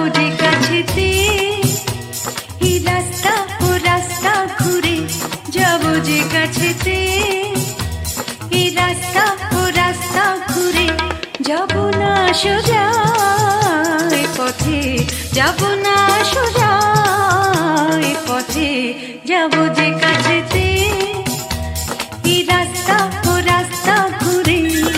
যে কাছেতে, এই রাস্তা ও রাস্তা ঘুরে যাব যে কাছেতে, এই রাস্তা ও রাস্তা ঘুরে যাব না সোজা এ পথে, যাব না সোজা এ পথে, যাব যে কাছেতে, এই রাস্তা ও রাস্তা ঘুরে।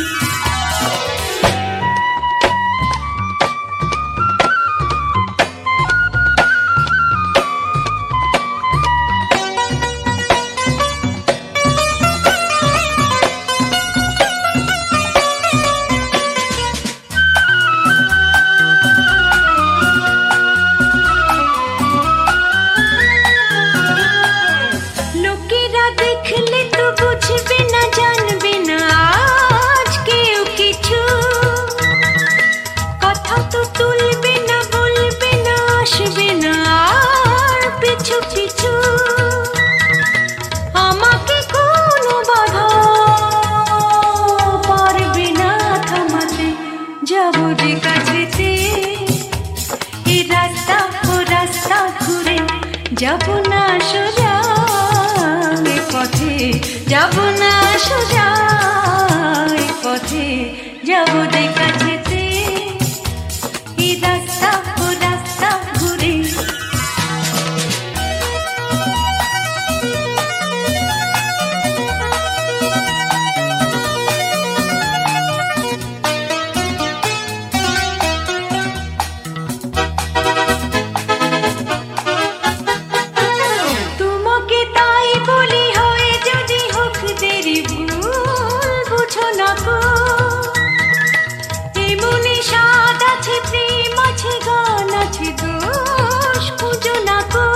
দেখলে তো বুঝবে না, জানবে না আজ কেউ কিছু, কথা তো তুলবে না, বলবে না, আসবে না আর পিছু পিছু। আমাকে কোনো বাধা পারবে না থামাতে, যাব যে কাছেতে, এই রাস্তা ও রাস্তা ঘুরে যাব না সোজা পথে, যাব না সোজা পথে, যাব যে কাছেতে, এই রাস্তা ও রাস্তা ঘুরে। তোমাকে তাই বলি এমনি স্বাদ আছে, প্রেম আছে, গান আছে, দোষ খুঁজো না গো,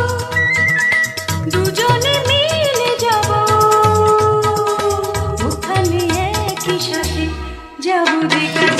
দুজনে মিলে যাব ওখানে একই সাথে, যাব যে